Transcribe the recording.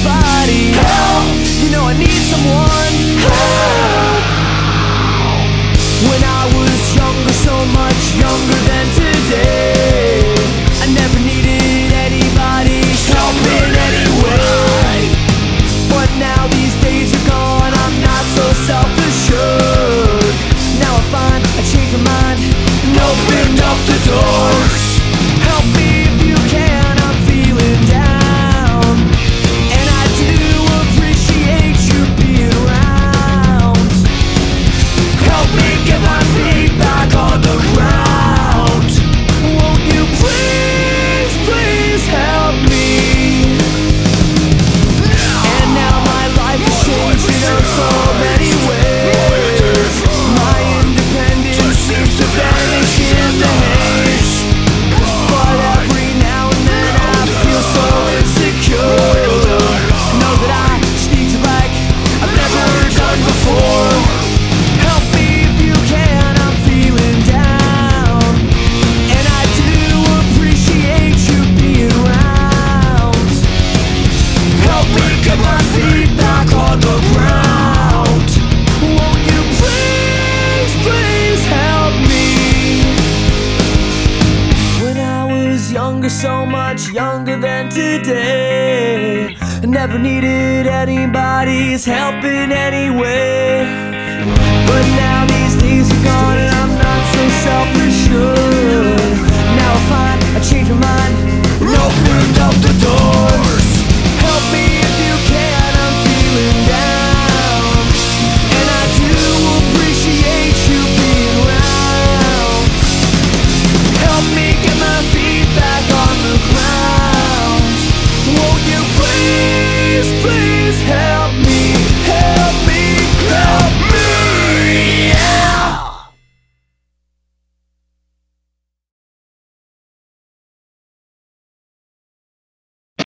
anybody. Help! You know I need someone. Help! When I was younger, so much younger than today, I never needed anybody's help in any way. But now these days are gone, I'm not so self-assured. Now I find I changed my mind and opened up the doors. Help me if you can, I'm feeling down, and I do appreciate you being around. Help me get my feet back on the ground. Won't you please, please help me? And now my life has changed in so many ways. My independence seems to vanish in the haze. But every now and then I feel so insecure. Know that I just need you like I've never done before. Help me if you can, I'm feeling down, and I do appreciate you being around. Help me get my feet back on the ground. Won't you please, please help me? When I was younger, so much younger than today, I never needed anybody's help in any way. But now these days are gone and I'm not so self-assured. Now I find